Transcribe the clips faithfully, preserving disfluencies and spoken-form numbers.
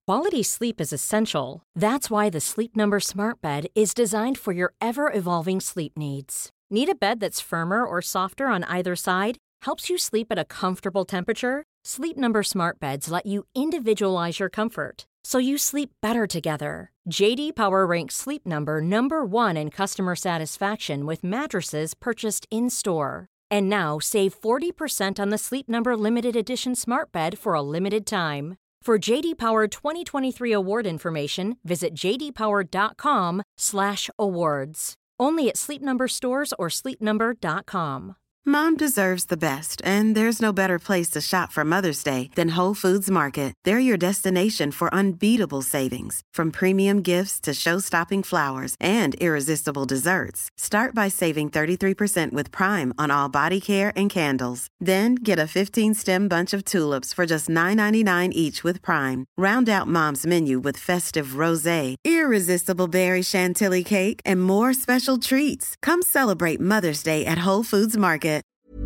Quality sleep is essential. That's why the Sleep Number Smart Bed is designed for your ever-evolving sleep needs. Need a bed that's firmer or softer on either side? Helps you sleep at a comfortable temperature? Sleep Number Smart Beds let you individualize your comfort, so you sleep better together. J D Power ranks Sleep Number number one in customer satisfaction with mattresses purchased in-store. And now, save forty percent on the Sleep Number Limited Edition Smart Bed for a limited time. For J D Power twenty twenty-three award information, visit j d power dot com slash awards. Only at Sleep Number stores or sleep number dot com. Mom deserves the best, and there's no better place to shop for Mother's Day than Whole Foods Market. They're your destination for unbeatable savings, from premium gifts to show-stopping flowers and irresistible desserts. Start by saving thirty-three percent with Prime on all body care and candles. Then get a fifteen-stem bunch of tulips for just nine ninety-nine each with Prime. Round out Mom's menu with festive rosé, irresistible berry chantilly cake, and more special treats. Come celebrate Mother's Day at Whole Foods Market.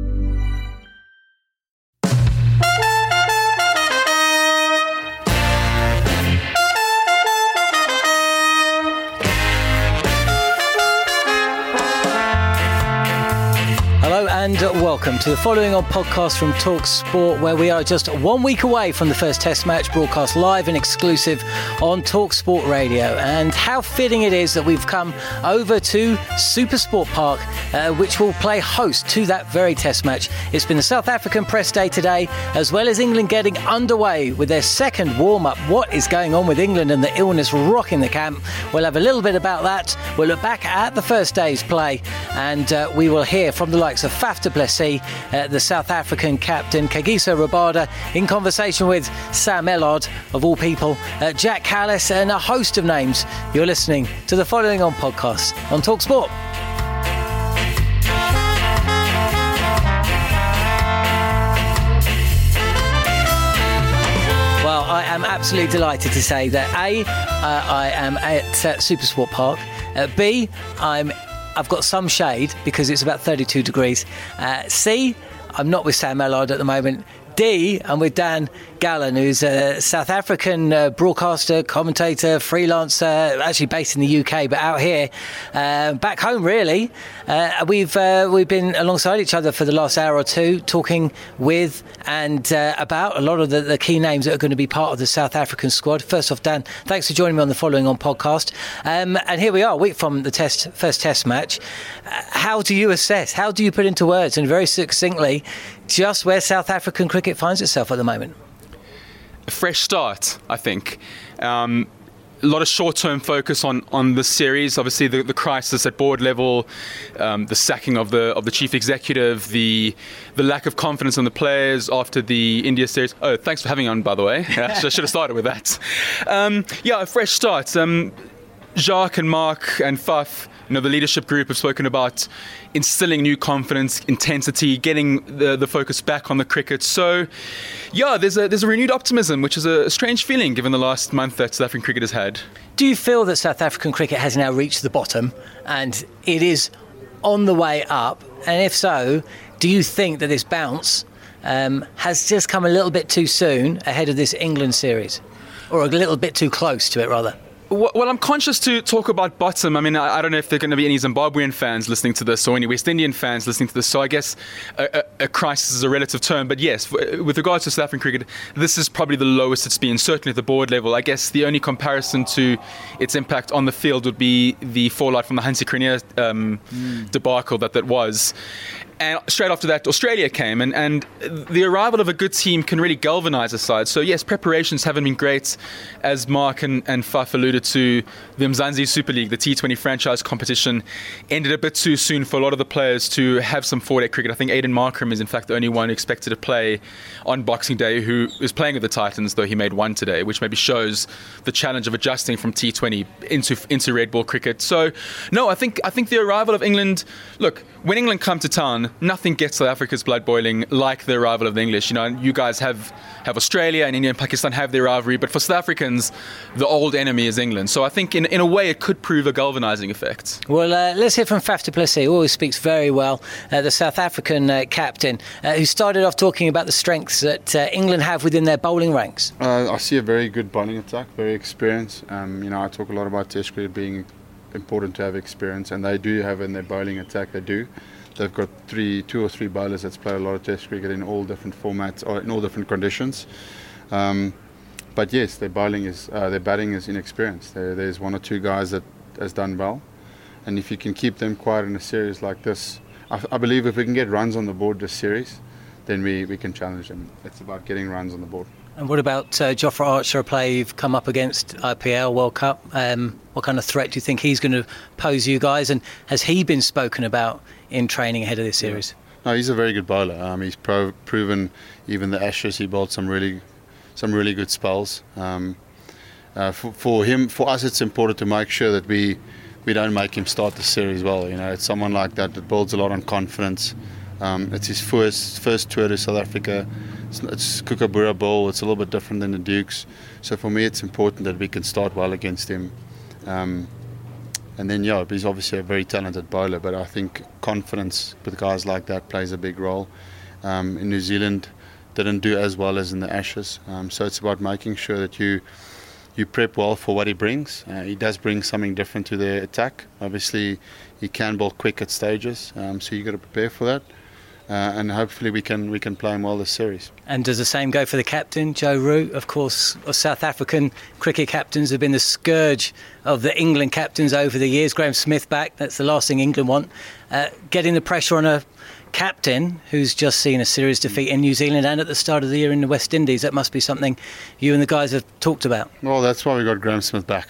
Hello and welcome to the following on podcast from Talk Sport, where we are just one week away from the first Test match, broadcast live and exclusive on Talk Sport Radio. And how fitting it is that we've come over to Supersport Park, uh, which will play host to that very Test match. It's been the South African press day today, as well as England getting underway with their second warm-up. What is going on with England and the illness rocking the camp? We'll have a little bit about that. We'll look back at the first day's play, and uh, we will hear from the likes of Faf du Plessis, uh, the South African captain, Kagiso Rabada, in conversation with Sam Ellard, of all people, uh, Jack Callis, and a host of names. You're listening to the following on podcast on Talk Sport. Well, I am absolutely delighted to say that A, uh, I am at uh, Supersport Park. Uh, B, I'm I've got some shade because it's about thirty-two degrees. Uh, C, I'm not with Sam Ellard at the moment. D, I'm with Dan Gallen, who's a South African uh, broadcaster, commentator, freelancer, actually based in the U K, but out here, uh, back home really. Uh, we've uh, we've been alongside each other for the last hour or two, talking with and uh, about a lot of the, the key names that are going to be part of the South African squad. First off, Dan, thanks for joining me on the following on podcast. Um, and here we are, a week from the test first Test match. Uh, how do you assess, how do you put into words, and very succinctly, just where South African cricket finds itself at the moment? A fresh start, I think. Um, a lot of short-term focus on, on the series. Obviously, the, the crisis at board level, um, the sacking of the of the chief executive, the the lack of confidence in the players after the India series. Oh, thanks for having me on, by the way. I should have started with that. Um, yeah, a fresh start. Um, Jacques and Mark and Faf, you know, the leadership group have spoken about instilling new confidence, intensity, getting the, the focus back on the cricket. So, yeah, there's a there's a renewed optimism, which is a strange feeling given the last month that South African cricket has had. Do you feel that South African cricket has now reached the bottom and it is on the way up? And if so, do you think that this bounce um, has just come a little bit too soon ahead of this England series? Or a little bit too close to it, rather? Well, I'm conscious to talk about bottom. I mean, I don't know if there are going to be any Zimbabwean fans listening to this or any West Indian fans listening to this. So I guess a, a, a crisis is a relative term. But yes, with regards to South African cricket, this is probably the lowest it's been, certainly at the board level. I guess the only comparison to its impact on the field would be the fallout from the Hansie Cronje um, mm. debacle that that was. And straight after that, Australia came, and, and the arrival of a good team can really galvanise a side. So yes, preparations haven't been great, as Mark and, and Faf alluded to. The Mzansi Super League, the T twenty franchise competition, ended a bit too soon for a lot of the players to have some four-day cricket. I think Aiden Markram is in fact the only one expected to play on Boxing Day who is playing with the Titans, though he made one today, which maybe shows the challenge of adjusting from T twenty into into red ball cricket. So no, I think I think the arrival of England, look, when England come to town, nothing gets South Africa's blood boiling like the arrival of the English. You know, you guys have, have Australia and India and Pakistan have their rivalry, but for South Africans, the old enemy is England. So I think in, in a way it could prove a galvanising effect. Well, uh, let's hear from Faf du Plessis, who always speaks very well, uh, the South African uh, captain, uh, who started off talking about the strengths that uh, England have within their bowling ranks. Uh, I see a very good bowling attack, very experienced. Um, you know, I talk a lot about Test cricket being important to have experience, and they do have in their bowling attack. They do. They've got three, two or three bowlers that's played a lot of Test cricket in all different formats or in all different conditions. Um, but yes, their bowling is, uh, their batting is inexperienced. There, there's one or two guys that has done well, and if you can keep them quiet in a series like this, I, I believe if we can get runs on the board this series, then we, we can challenge them. It's about getting runs on the board. And what about uh, Jofra Archer, a player you've come up against I P L, World Cup? Um, what kind of threat do you think he's going to pose you guys? And has he been spoken about in training ahead of this series? Yeah. No, he's a very good bowler. Um, he's pro- proven even the Ashes he bowled some really, some really good spells. Um, uh, for, for him, for us, it's important to make sure that we we don't make him start the series well. You know, it's someone like that that builds a lot on confidence. Um, it's his first first tour to South Africa. It's, it's Kookaburra Bowl. It's a little bit different than the Dukes. So for me, it's important that we can start well against him. Um, and then, yeah, he's obviously a very talented bowler, but I think confidence with guys like that plays a big role. Um, in New Zealand, didn't do as well as in the Ashes. Um, so it's about making sure that you you prep well for what he brings. Uh, he does bring something different to the attack. Obviously, he can bowl quick at stages, um, so you've got to prepare for that. Uh, and hopefully we can we can play him well this series. And does the same go for the captain, Joe Root? Of course, South African cricket captains have been the scourge of the England captains over the years. Graham Smith back, that's the last thing England want. Uh, getting the pressure on a captain who's just seen a series defeat in New Zealand and at the start of the year in the West Indies, that must be something you and the guys have talked about. Well, that's why we got Graham Smith back.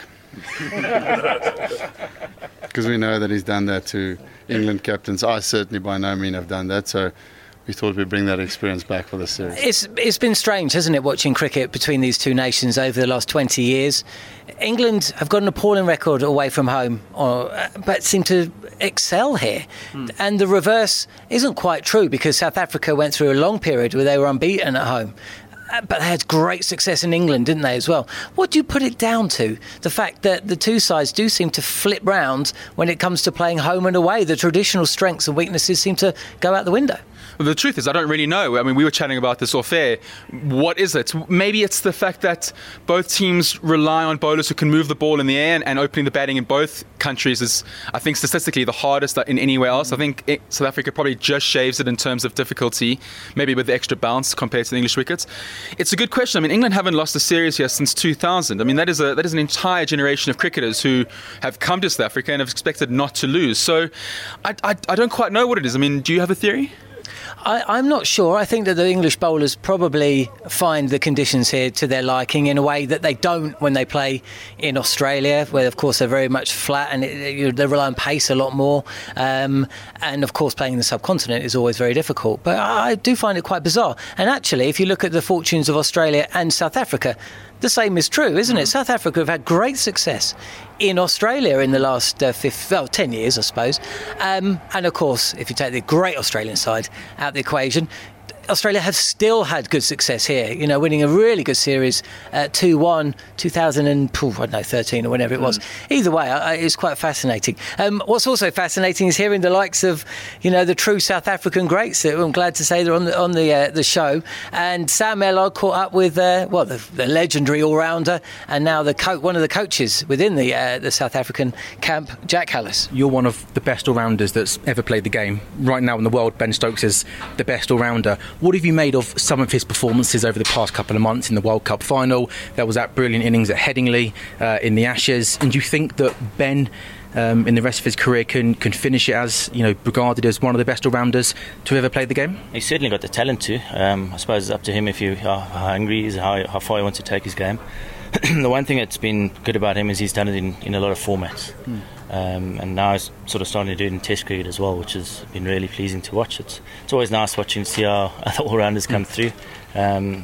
Because we know that he's done that to England captains. I certainly by no means have done that, so we thought we'd bring that experience back for the series. It's it's been strange, hasn't it, watching cricket between these two nations over the last twenty years. England have got an appalling record away from home, or, but seem to excel here. Mm. And the reverse isn't quite true, because South Africa went through a long period where they were unbeaten at home. But they had great success in England, didn't they, as well? What do you put it down to? The fact that the two sides do seem to flip round when it comes to playing home and away. The traditional strengths and weaknesses seem to go out the window. Well, the truth is, I don't really know. I mean, we were chatting about this off air. What is it? Maybe it's the fact that both teams rely on bowlers who can move the ball in the air, and, and opening the batting in both countries is, I think, statistically the hardest in anywhere else. I think it, South Africa probably just shaves it in terms of difficulty, maybe with the extra bounce compared to the English wickets. It's a good question. I mean, England haven't lost a series here since two thousand. I mean, that is a that is an entire generation of cricketers who have come to South Africa and have expected not to lose. So I, I, I don't quite know what it is. I mean, do you have a theory? I, I'm not sure. I think that the English bowlers probably find the conditions here to their liking in a way that they don't when they play in Australia, where of course they're very much flat and it, you know, they rely on pace a lot more. Um, and of course playing in the subcontinent is always very difficult. But I do find it quite bizarre. And actually, if you look at the fortunes of Australia and South Africa, the same is true, isn't it? South Africa have had great success in Australia in the last uh, fifth, well, ten years, I suppose. Um, and of course, if you take the great Australian side out of the equation, Australia have still had good success here, you know, winning a really good series, uh, two one, two thousand and, I don't know, thirteen or whenever it was. Mm. Either way, I, it's quite fascinating. Um, what's also fascinating is hearing the likes of, you know, the true South African greats. I'm glad to say they're on the on the uh, the show. And Sam Ellard caught up with, uh, well, the, the legendary all-rounder and now the co- one of the coaches within the uh, the South African camp, Jack Hallis. You're one of the best all-rounders that's ever played the game. Right now in the world, Ben Stokes is the best all-rounder. What have you made of some of his performances over the past couple of months in the World Cup final? There was that brilliant innings at Headingley uh, in the Ashes. And do you think that Ben, um, in the rest of his career, can can finish it as, you know, regarded as one of the best all-rounders to ever play the game? He's certainly got the talent to. Um, I suppose it's up to him if you how, how hungry he is, how, how far he wants to take his game. The one thing that's been good about him is he's done it in, in a lot of formats. Mm. Um, and now he's sort of starting to do it in Test cricket as well, which has been really pleasing to watch. It's, it's always nice watching see how other all-rounders come mm. through. Um,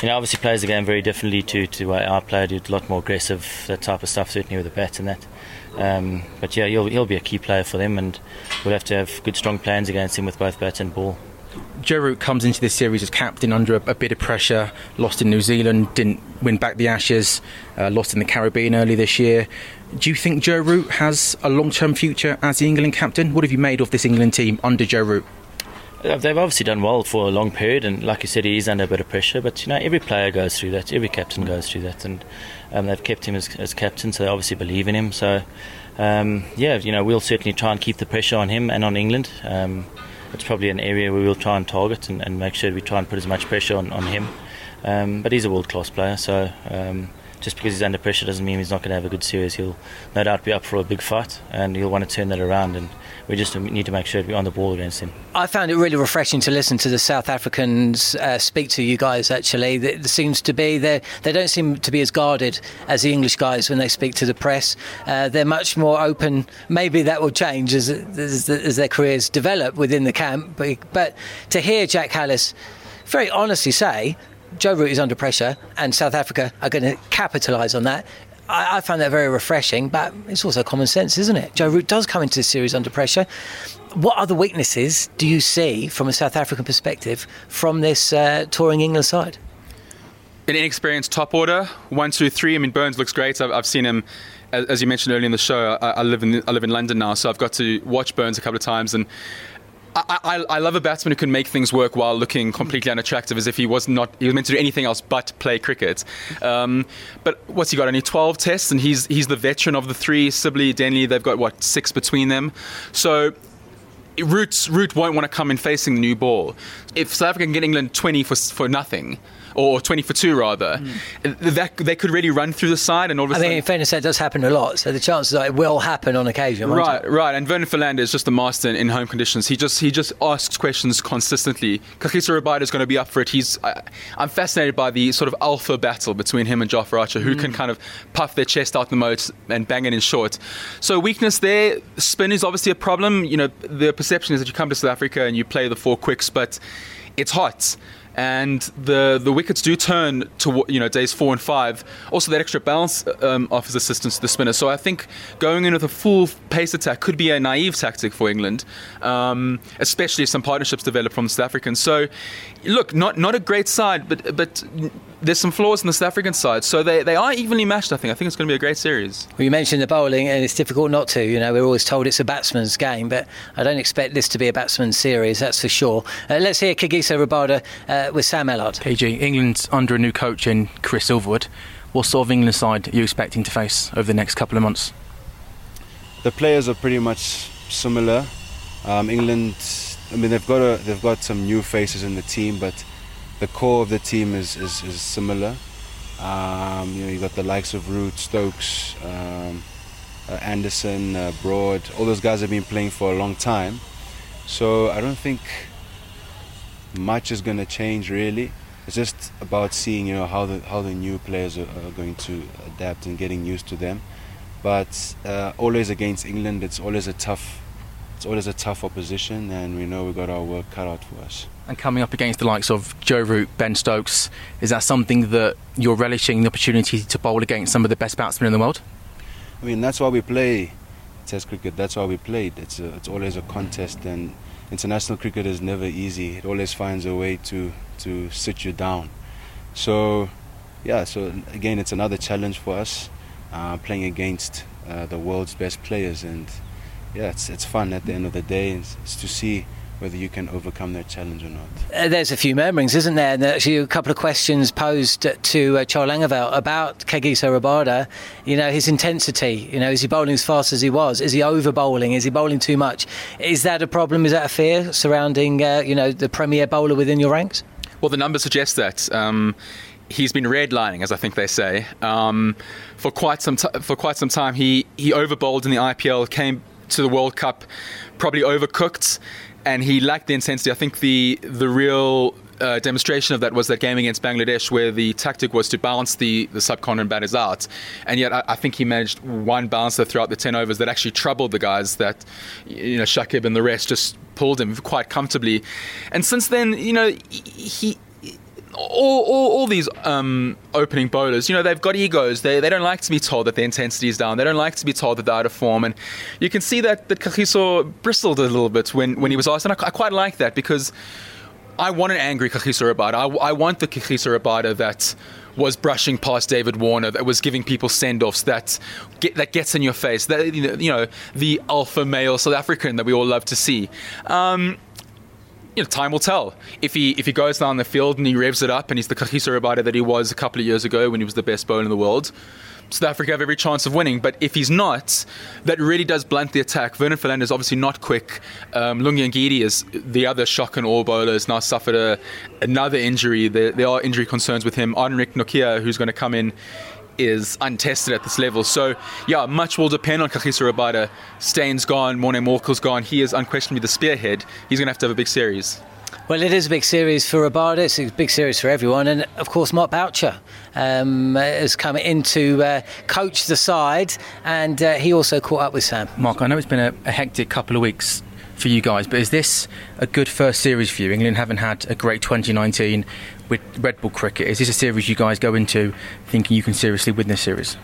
you know, obviously plays the game very differently to to the way I played. A lot more aggressive, that type of stuff, certainly with the bat and that. Um, but yeah, he'll he'll be a key player for them, and we'll have to have good, strong plans against him with both bat and ball. Joe Root comes into this series as captain under a, a bit of pressure, lost in New Zealand, didn't win back the Ashes, uh, lost in the Caribbean early this year. Do you think Joe Root has a long-term future as the England captain? What have you made of this England team under Joe Root? They've obviously done well for a long period, and like you said, he is under a bit of pressure, but you know, every player goes through that, every captain goes through that, and um, they've kept him as, as captain, so they obviously believe in him. So um, yeah, you know, we'll certainly try and keep the pressure on him and on England. Um, it's probably an area where we'll try and target and, and make sure we try and put as much pressure on, on him. Um, but he's a world-class player, so um, just because he's under pressure doesn't mean he's not going to have a good series. He'll no doubt be up for a big fight, and he'll want to turn that around, and we just need to make sure we're on the ball against him. I found it really refreshing to listen to the South Africans uh, speak to you guys, actually. There seems to be, they don't seem to be as guarded as the English guys when they speak to the press. Uh, they're much more open. Maybe that will change as, as, as their careers develop within the camp. But, but to hear Jack Hallis very honestly say, Joe Root is under pressure and South Africa are going to capitalise on that, I, I found that very refreshing, but it's also common sense, isn't it? Joe Root does come into the series under pressure. What other weaknesses do you see from a South African perspective from this uh, touring England side? An inexperienced top order, one, two, three. I mean, Burns looks great. I've, I've seen him, as, as you mentioned earlier in the show. I, I live in I live in London now, so I've got to watch Burns a couple of times, and I, I, I love a batsman who can make things work while looking completely unattractive, as if he was not he was meant to do anything else but play cricket. Um, but what's he got? Only twelve tests, and he's he's the veteran of the three. Sibley, Denley, they've got what six between them. So Root Root won't want to come in facing the new ball. If South Africa can get England twenty for for nothing, or twenty for two rather, mm. that they could really run through the side, and all of a I sudden, mean, in fairness, that does happen a lot, so the chances are it will happen on occasion. Right, it? right. And Vernon Philander is just a master in, in home conditions. He just he just asks questions consistently. Kagiso Rabada is going to be up for it. He's I, I'm fascinated by the sort of alpha battle between him and Jofra Archer, who mm. can kind of puff their chest out the moat and bang it in short. So weakness there. Spin is obviously a problem. You know, the perception is that you come to South Africa and you play the four quicks, but it's hot. And the the wickets do turn to, you know, days four and five. Also, that extra balance um, offers assistance to the spinner. So I think going in with a full pace attack could be a naive tactic for England, um, especially if some partnerships develop from the South Africans. So, look, not not a great side, but but there's some flaws in the South African side. So they, they are evenly matched, I think. I think it's going to be a great series. Well, you mentioned the bowling, and it's difficult not to. You know, we're always told it's a batsman's game, but I don't expect this to be a batsman's series, that's for sure. Uh, let's hear Kagiso Rabada uh, with Sam Ellard. K G, England's under a new coach in Chris Silverwood. What sort of England side are you expecting to face over the next couple of months? The players are pretty much similar. Um, England, I mean, they've got a, they've got some new faces in the team, but the core of the team is, is, is similar. Um, you know, you got the likes of Root, Stokes, um, uh, Anderson, uh, Broad. All those guys have been playing for a long time. So I don't think much is going to change really. It's just about seeing, you know, how the how the new players are, are going to adapt and getting used to them. But uh, always against England, it's always a tough, it's always a tough opposition, and we know we've got our work cut out for us. And coming up against the likes of Joe Root, Ben Stokes, is that something that you're relishing, the opportunity to bowl against some of the best batsmen in the world? I mean, that's why we play Test cricket. That's why we played. It's a, it's always a contest, and international cricket is never easy. It always finds a way to to sit you down. So, yeah. So again, it's another challenge for us, uh, playing against uh, the world's best players, and yeah, it's it's fun at the end of the day. It's, it's to see whether you can overcome that challenge or not. Uh, there's a few murmurings, isn't there? And there's actually a couple of questions posed to uh, Charles Langeveld about Kagiso Rabada. You know, his intensity. You know, is he bowling as fast as he was? Is he over bowling? Is he bowling too much? Is that a problem? Is that a fear surrounding, uh, you know, the premier bowler within your ranks? Well, the numbers suggest that. Um, he's been redlining, as I think they say, um, for quite some t- for quite some time. He he over bowled in the I P L, came to the World Cup probably overcooked, and he lacked the intensity. I think the the real uh, demonstration of that was that game against Bangladesh, where the tactic was to bounce the, the subcontinent batters out. And yet I, I think he managed one bouncer throughout the ten overs that actually troubled the guys that, you know, Shakib and the rest just pulled him quite comfortably. And since then, you know, he... all, all, all these um, opening bowlers, you know, they've got egos. They they don't like to be told that their intensity is down. They don't like to be told that they're out of form. And you can see that, that Kagiso bristled a little bit when, when he was asked. And I, I quite like that, because I want an angry Kagiso Rabada. I, I want the Kagiso Rabada that was brushing past David Warner, that was giving people send-offs, that get, that gets in your face, that, you know, you know, the alpha male South African that we all love to see. Um, you know, time will tell. If he if he goes down the field and he revs it up and he's the Kagiso Rabada that he was a couple of years ago when he was the best bowler in the world, South Africa have every chance of winning. But if he's not, that really does blunt the attack. Vernon Philander is obviously not quick. Um, Lungi Ngidi is the other shock and awe bowler, has now suffered a, another injury. There, there are injury concerns with him. Ardenrick Nokia, who's going to come in, is untested at this level. So, yeah, much will depend on Kagiso Rabada. Staines gone, Morne Morkel's gone. He is unquestionably the spearhead. He's going to have to have a big series. Well, it is a big series for Rabada. It's a big series for everyone. And, of course, Mark Boucher um, has come in to uh, coach the side, and uh, he also caught up with Sam. Mark, I know it's been a, a hectic couple of weeks for you guys, but is this a good first series for you? England haven't had a great twenty nineteen with Red Bull cricket. Is this a series you guys go into thinking you can seriously win this series?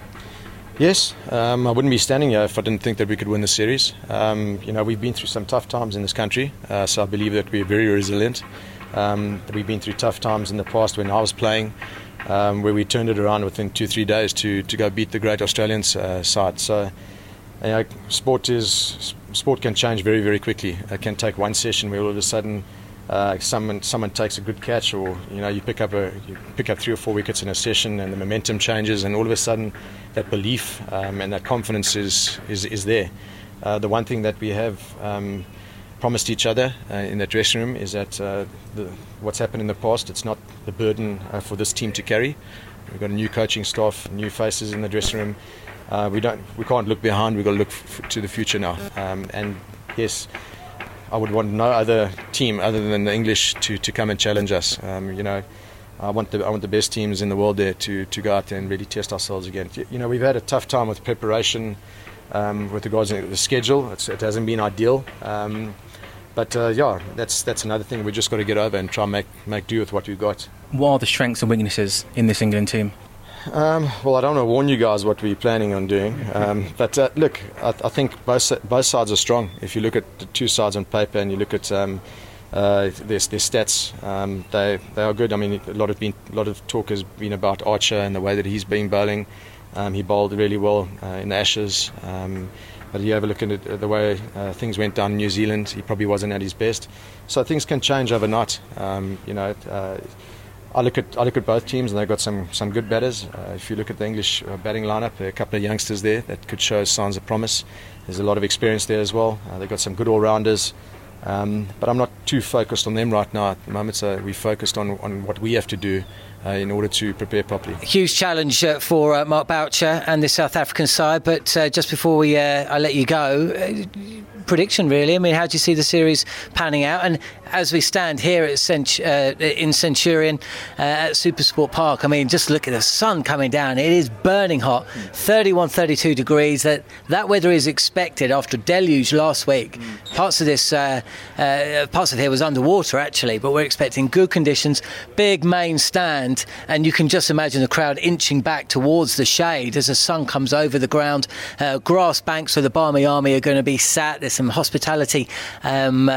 Yes, um, I wouldn't be standing here if I didn't think that we could win the series. Um, you know, we've been through some tough times in this country, uh, so I believe that we're very resilient. Um, that we've been through tough times in the past when I was playing, um, where we turned it around within two, three days to, to go beat the great Australian uh, side. So, you know, sport is sport can change very, very quickly. It can take one session where all of a sudden uh, someone someone takes a good catch, or you know, you pick up a you pick up three or four wickets in a session, and the momentum changes, and all of a sudden that belief um, and that confidence is is, is there. Uh, the one thing that we have um, promised each other uh, in that dressing room is that uh, the, what's happened in the past, it's not the burden uh, for this team to carry. We've got a new coaching staff, new faces in the dressing room. Uh, we don't, we can't look behind. We've got to look f- to the future now. Um, and yes, I would want no other team other than the English to, to come and challenge us. Um, you know, I want the I want the best teams in the world there to, to go out there and really test ourselves again. You know, we've had a tough time with preparation, um, with regards to the schedule. It's, it hasn't been ideal. Um, But uh, yeah, that's that's another thing we just got to get over and try and make make do with what we've got. What are the strengths and weaknesses in this England team? Um, well, I don't want to warn you guys what we're planning on doing, um, but uh, look, I, I think both both sides are strong. If you look at the two sides on paper and you look at um, uh, their, their stats, um, they they are good. I mean, a lot of been a lot of talk has been about Archer and the way that he's been bowling. Um, he bowled really well uh, in the Ashes. Um, But you have a look at it, the way uh, things went down in New Zealand, he probably wasn't at his best. So things can change overnight. Um, you know, uh, I look at I look at both teams, and they've got some some good batters. Uh, if you look at the English uh, batting lineup, there are a couple of youngsters there that could show signs of promise. There's a lot of experience there as well. Uh, they've got some good all-rounders. Um, but I'm not too focused on them right now at the moment. So we're focused on, on what we have to do Uh, in order to prepare properly. Huge challenge uh, for uh, Mark Boucher and the South African side. But uh, just before we, uh, I let you go, uh, prediction really. I mean, how do you see the series panning out? And as we stand here at Cent- uh, in Centurion uh, at Supersport Park, I mean, just look at the sun coming down. It is burning hot, thirty-one, thirty-two degrees. That that weather is expected after a deluge last week. Mm. Parts of this, uh, uh, parts of here was underwater actually, but we're expecting good conditions. Big main stand. And you can just imagine the crowd inching back towards the shade as the sun comes over the ground. Uh, grass banks where the Barmy Army are going to be sat. There's some hospitality, um, uh,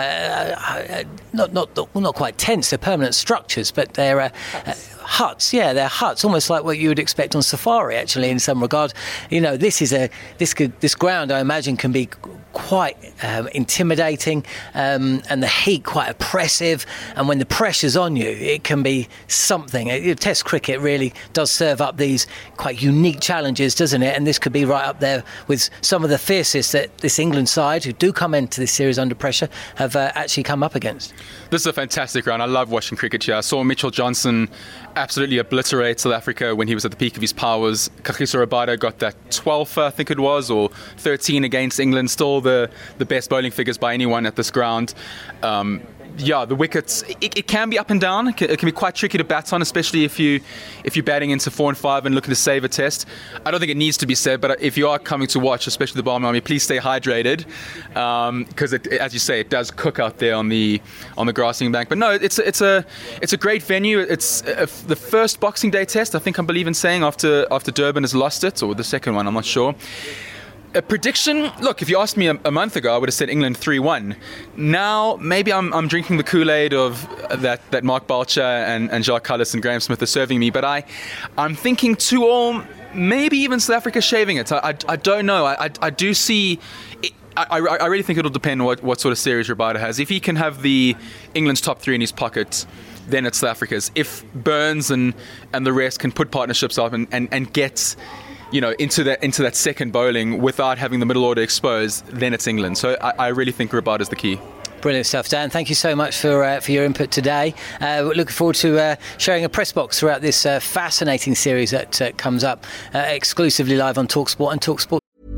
uh, not not well, not quite tents. They're permanent structures, but they're uh, uh, huts. Yeah, they're huts, almost like what you would expect on safari. Actually, in some regard, you know, this is a this could this ground I imagine can be quite um, intimidating, um, and the heat quite oppressive, and when the pressure's on you it can be something. Test cricket really does serve up these quite unique challenges, doesn't it? And this could be right up there with some of the fiercest that this England side, who do come into this series under pressure, have uh, actually come up against. This is a fantastic round. I love watching cricket here. I saw Mitchell Johnson absolutely obliterate South Africa when he was at the peak of his powers. Kagiso Rabada got that twelfth, I think it was, or thirteen against England. Still the, the best bowling figures by anyone at this ground. Um, yeah, the wickets, it, it can be up and down. It can, it can be quite tricky to bat on, especially if, you, if you're batting into four and five and looking to save a test. I don't think it needs to be said, but if you are coming to watch, especially the Barmy Army, please stay hydrated, because um, as you say, it does cook out there on the on the grassing bank. But no, it's a, it's a it's a great venue. It's a, the first Boxing Day test, I think I believe in saying, after after Durban has lost it, or the second one, I'm not sure. A prediction, look, if you asked me a, a month ago, I would have said England three one. Now, maybe I'm I'm drinking the Kool-Aid of that, that Mark Balcher and, and Jacques Kallis and Graham Smith are serving me, but I, I'm thinking two all, maybe even South Africa shaving it. I, I, I don't know. I, I, I do see... It, I, I really think it'll depend on what, what sort of series Rabada has. If he can have the England's top three in his pocket, then it's South Africa's. If Burns and, and the rest can put partnerships up and, and, and get... you know, into that into that second bowling without having the middle order exposed, then it's England. So I, I really think Rabada is the key. Brilliant stuff, Dan. Thank you so much for uh, for your input today. Uh, we're looking forward to uh, sharing a press box throughout this uh, fascinating series that uh, comes up uh, exclusively live on TalkSport and TalkSport.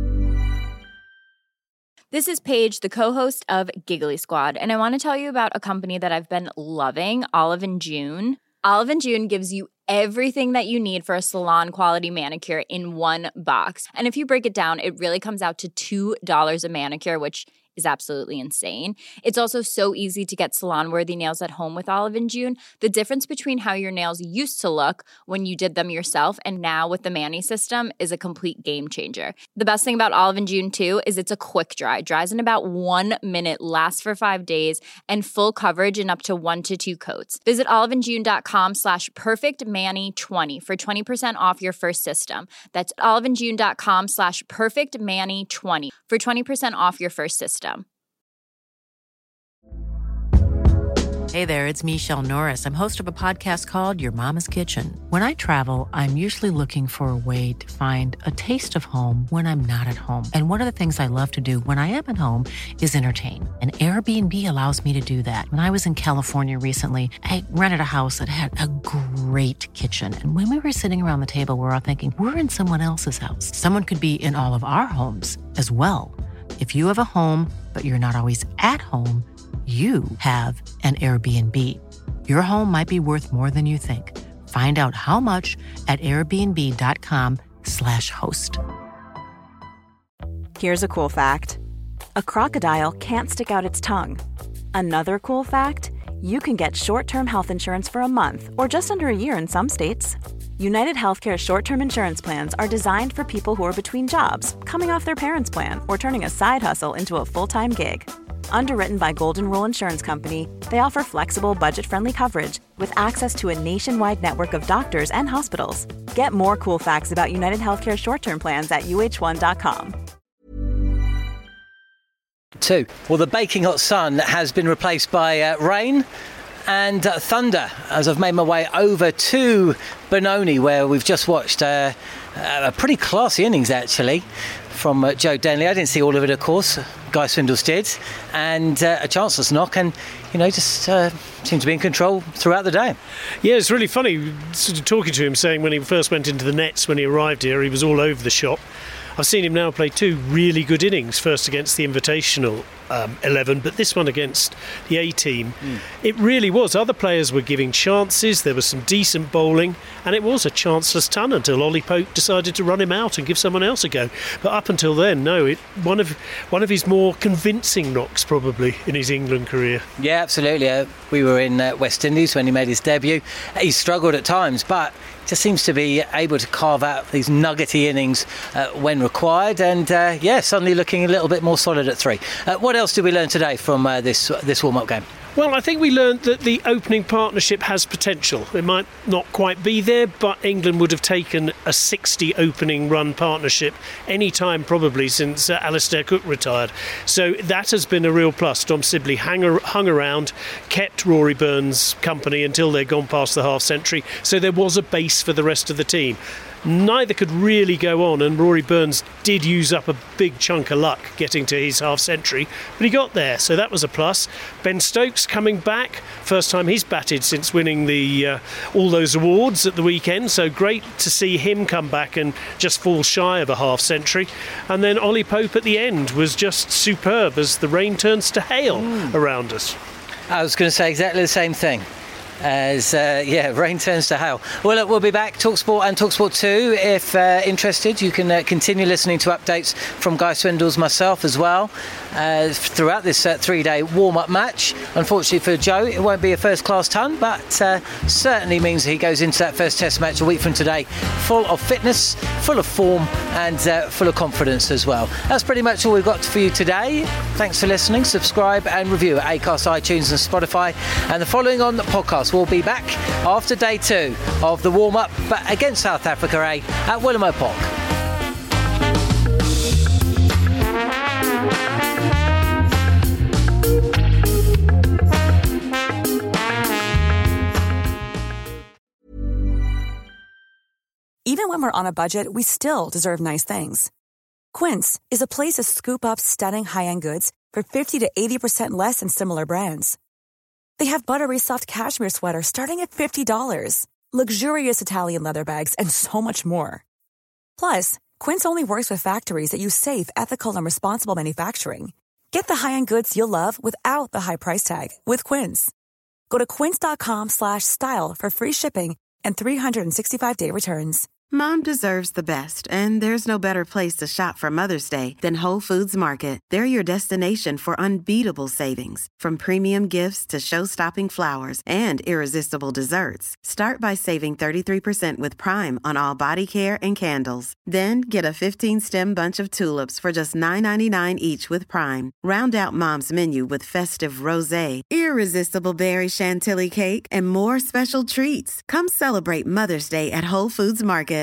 This is Paige, the co-host of Giggly Squad, and I want to tell you about a company that I've been loving, Olive and June. Olive and June gives you everything that you need for a salon-quality manicure in one box. And if you break it down, it really comes out to two dollars a manicure, which is absolutely insane. It's also so easy to get salon-worthy nails at home with Olive and June. The difference between how your nails used to look when you did them yourself and now with the Mani system is a complete game changer. The best thing about Olive and June, too, is it's a quick dry. Dries in about one minute, lasts for five days, and full coverage in up to one to two coats. Visit oliveandjune.com slash perfectmani20 for twenty percent off your first system. That's oliveandjune.com slash perfectmani20 for twenty percent off your first system. Hey there, it's Michelle Norris. I'm host of a podcast called Your Mama's Kitchen. When I travel, I'm usually looking for a way to find a taste of home when I'm not at home. And one of the things I love to do when I am at home is entertain. And Airbnb allows me to do that. When I was in California recently, I rented a house that had a great kitchen. And when we were sitting around the table, we were all thinking, we're in someone else's house. Someone could be in all of our homes as well. If you have a home, but you're not always at home, you have an Airbnb. Your home might be worth more than you think. Find out how much at airbnb.com slash host. Here's a cool fact. A crocodile can't stick out its tongue. Another cool fact, you can get short-term health insurance for a month or just under a year in some states. United Healthcare short-term insurance plans are designed for people who are between jobs, coming off their parents' plan, or turning a side hustle into a full-time gig. Underwritten by Golden Rule Insurance Company, they offer flexible, budget-friendly coverage with access to a nationwide network of doctors and hospitals. Get more cool facts about United Healthcare short-term plans at U H one dot com. Two. Well, the baking hot sun has been replaced by uh, rain and uh, thunder as I've made my way over to Benoni, where we've just watched uh, a pretty classy innings, actually, from uh, Joe Denley. I didn't see all of it, of course. Guy Swindles did. And uh, a chanceless knock, and, you know, just uh, seemed to be in control throughout the day. Yeah, it's really funny sort of talking to him, saying when he first went into the nets, when he arrived here, he was all over the shop. I've seen him now play two really good innings, first against the Invitational um, eleven, but this one against the A-team. Mm. It really was. Other players were giving chances, there was some decent bowling, and it was a chanceless ton until Ollie Pope decided to run him out and give someone else a go. But up until then, no, it one of one of his more convincing knocks probably in his England career. Yeah, absolutely. Uh, we were in uh, West Indies when he made his debut. He struggled at times, but just seems to be able to carve out these nuggety innings uh, when required, and uh, yeah, suddenly looking a little bit more solid at three. Uh, what else did we learn today from uh, this this warm-up game? Well, I think we learned that the opening partnership has potential. It might not quite be there, but England would have taken a sixty opening run partnership any time probably since uh, Alistair Cook retired. So that has been a real plus. Dom Sibley hung, ar- hung around, kept Rory Burns company until they'd gone past the half century. So there was a base for the rest of the team. Neither could really go on, and Rory Burns did use up a big chunk of luck getting to his half century, but he got there, so that was a plus. Ben Stokes coming back, first time he's batted since winning the uh, all those awards at the weekend, so great to see him come back and just fall shy of a half century. And then Ollie Pope at the end was just superb as the rain turns to hail mm. around us. I was going to say exactly the same thing. As uh, yeah, rain turns to hail. Well, look, we'll be back, TalkSport and TalkSport two. If uh, interested, you can uh, continue listening to updates from Guy Swindles, myself as well, uh, throughout this uh, three-day warm-up match. Unfortunately for Joe, it won't be a first-class ton, but uh, certainly means he goes into that first Test match a week from today full of fitness, full of form, and uh, full of confidence as well. That's pretty much all we've got for you today. Thanks for listening. Subscribe and review at Acast, iTunes, and Spotify. And the following on the podcast will be back after day two of the warm-up but against South Africa A at William O'Pock. Even when we're on a budget, we still deserve nice things. Quince is a place to scoop up stunning high-end goods for fifty to eighty percent less than similar brands. They have buttery soft cashmere sweaters starting at fifty dollars, luxurious Italian leather bags, and so much more. Plus, Quince only works with factories that use safe, ethical, and responsible manufacturing. Get the high-end goods you'll love without the high price tag with Quince. Go to quince.com slash style for free shipping and three sixty-five day returns. Mom deserves the best, and there's no better place to shop for Mother's Day than Whole Foods Market. They're your destination for unbeatable savings, from premium gifts to show-stopping flowers and irresistible desserts. Start by saving thirty-three percent with Prime on all body care and candles. Then get a fifteen-stem bunch of tulips for just nine ninety-nine each with Prime. Round out Mom's menu with festive rosé, irresistible berry chantilly cake, and more special treats. Come celebrate Mother's Day at Whole Foods Market.